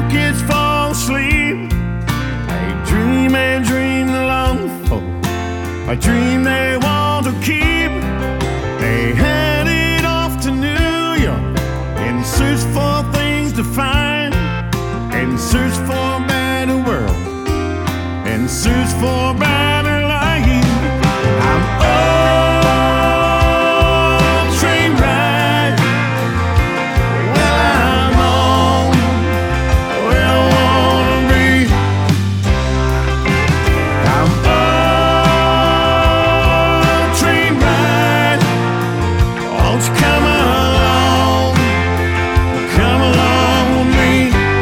kids fall asleep, they dream and dream long for a dream they want to keep. They headed off to New York in search for things to find, in search for a better world, in search for a better life. I'm on a train ride. Well, I'm on where I wanna be. I'm on a train ride. Won't you come along with me?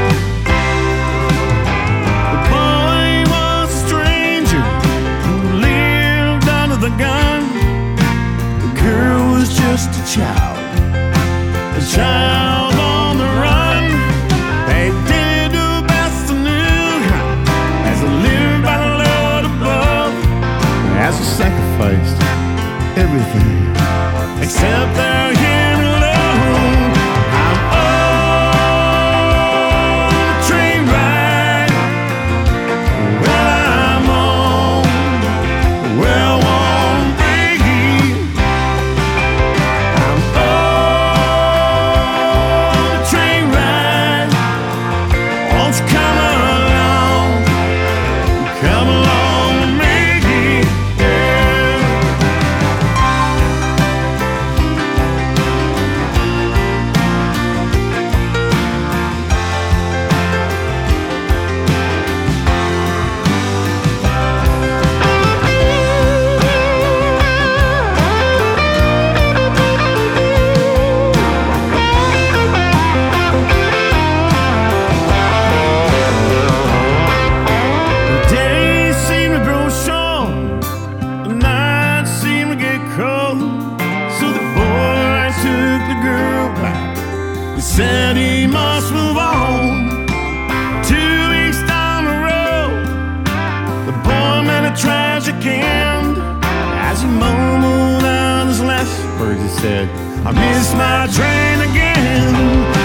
The boy was a stranger who lived under the gun. The girl was just a child on the run. They did the best they knew as they lived by the Lord above, as they sacrificed everything except their hearing alone. I'm on a train ride. Well, I'm on where I wanna be. I'm on a train ride. Won't you come along with me? Yeah. The days seem to grow short, the nights seem to get cold. So the boy took the girl back. He said he must move on. 2 weeks down the road, the boy met a tragic end. As he mumbled out his last words, he said, I missed my train again.